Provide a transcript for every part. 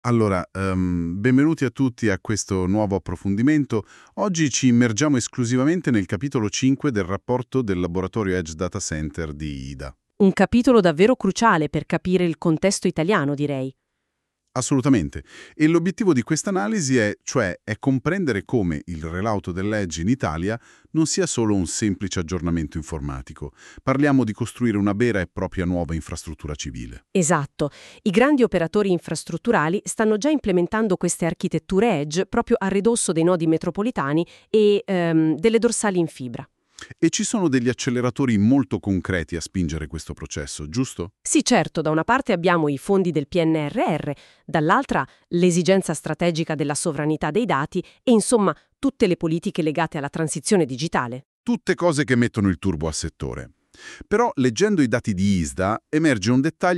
Allora, benvenuti a tutti a questo nuovo approfondimento. Oggi ci immergiamo esclusivamente nel capitolo 5 del rapporto del laboratorio Edge Data Center di IDA. Un capitolo davvero cruciale per capire il contesto italiano, direi. Assolutamente. E l'obiettivo di questa analisi è comprendere come il rollout dell'Edge in Italia non sia solo un semplice aggiornamento informatico. Parliamo di costruire una vera e propria nuova infrastruttura civile. Esatto. I grandi operatori infrastrutturali stanno già implementando queste architetture Edge proprio a ridosso dei nodi metropolitani e delle dorsali in fibra. E ci sono degli acceleratori molto concreti a spingere questo processo, giusto? Sì, certo, da una parte abbiamo i fondi del PNRR, dall'altra l'esigenza strategica della sovranità dei dati e insomma tutte le politiche legate alla transizione digitale. Tutte cose che mettono il turbo al settore. Però, leggendo i dati di ISDA, emerge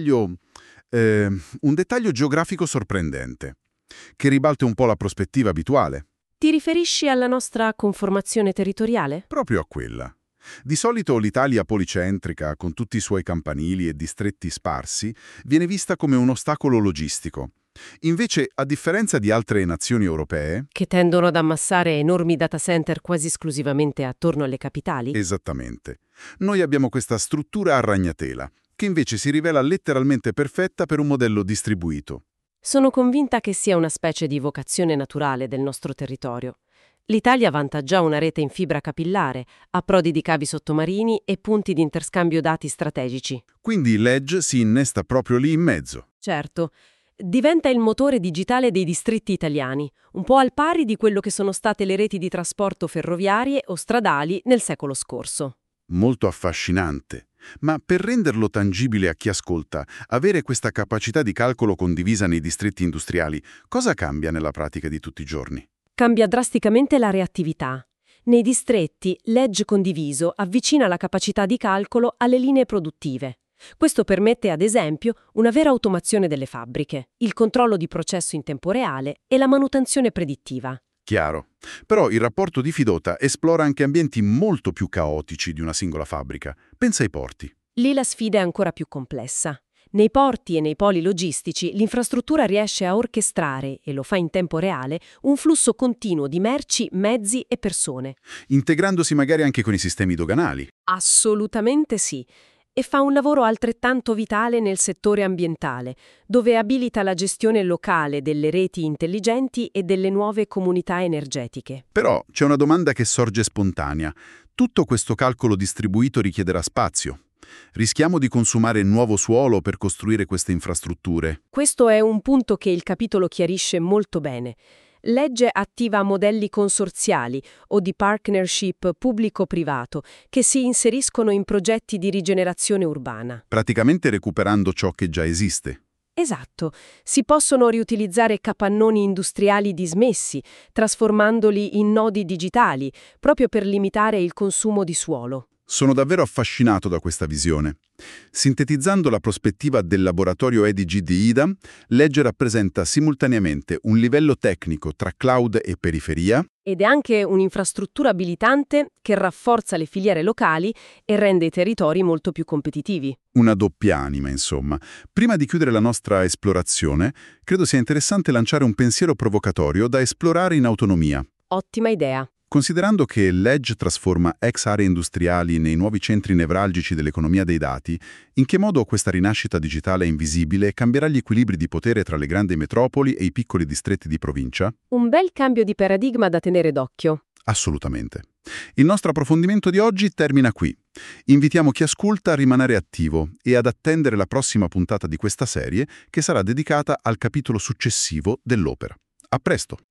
un dettaglio geografico sorprendente, che ribalta un po' la prospettiva abituale. Ti riferisci alla nostra conformazione territoriale? Proprio a quella. Di solito l'Italia policentrica, con tutti i suoi campanili e distretti sparsi, viene vista come un ostacolo logistico. Invece, a differenza di altre nazioni europee, Che tendono ad ammassare enormi data center quasi esclusivamente attorno alle capitali? esattamente, noi abbiamo questa struttura a ragnatela, che invece si rivela letteralmente perfetta per un modello distribuito. Sono convinta che sia una specie di vocazione naturale del nostro territorio. L'Italia vanta già una rete in fibra capillare, approdi di cavi sottomarini e punti di interscambio dati strategici. Quindi l'Edge si innesta proprio lì in mezzo. Certo, diventa il motore digitale dei distretti italiani, un po' al pari di quello che sono state le reti di trasporto ferroviarie o stradali nel secolo scorso. Molto affascinante. Ma per renderlo tangibile a chi ascolta, avere questa capacità di calcolo condivisa nei distretti industriali, cosa cambia nella pratica di tutti i giorni? Cambia drasticamente la reattività. Nei distretti, l'edge condiviso avvicina la capacità di calcolo alle linee produttive. Questo permette, ad esempio, una vera automazione delle fabbriche, il controllo di processo in tempo reale e la manutenzione predittiva. Chiaro. Però il rapporto di Fidota esplora anche ambienti molto più caotici di una singola fabbrica. Pensa ai porti. Lì la sfida è ancora più complessa. Nei porti e nei poli logistici l'infrastruttura riesce a orchestrare, e lo fa in tempo reale, un flusso continuo di merci, mezzi e persone. Integrandosi magari anche con i sistemi doganali. Assolutamente sì. E fa un lavoro altrettanto vitale nel settore ambientale, dove abilita la gestione locale delle reti intelligenti e delle nuove comunità energetiche. Però c'è una domanda che sorge spontanea. Tutto questo calcolo distribuito richiederà spazio. Rischiamo di consumare nuovo suolo per costruire queste infrastrutture. Questo è un punto che il capitolo chiarisce molto bene. Legge attiva modelli consorziali o di partnership pubblico-privato che si inseriscono in progetti di rigenerazione urbana. Praticamente recuperando ciò che già esiste. Esatto, si possono riutilizzare capannoni industriali dismessi, trasformandoli in nodi digitali, proprio per limitare il consumo di suolo. Sono davvero affascinato da questa visione. Sintetizzando la prospettiva del laboratorio EDG di IDA, Legge rappresenta simultaneamente un livello tecnico tra cloud e periferia, Ed è anche un'infrastruttura abilitante che rafforza le filiere locali e rende i territori molto più competitivi. una doppia anima, insomma. Prima di chiudere la nostra esplorazione, credo sia interessante lanciare un pensiero provocatorio da esplorare in autonomia. Ottima idea. Considerando che l'Edge trasforma ex aree industriali nei nuovi centri nevralgici dell'economia dei dati, in che modo questa rinascita digitale invisibile cambierà gli equilibri di potere tra le grandi metropoli e i piccoli distretti di provincia? Un bel cambio di paradigma da tenere d'occhio. Assolutamente. Il nostro approfondimento di oggi termina qui. Invitiamo chi ascolta a rimanere attivo e ad attendere la prossima puntata di questa serie che sarà dedicata al capitolo successivo dell'opera. A presto!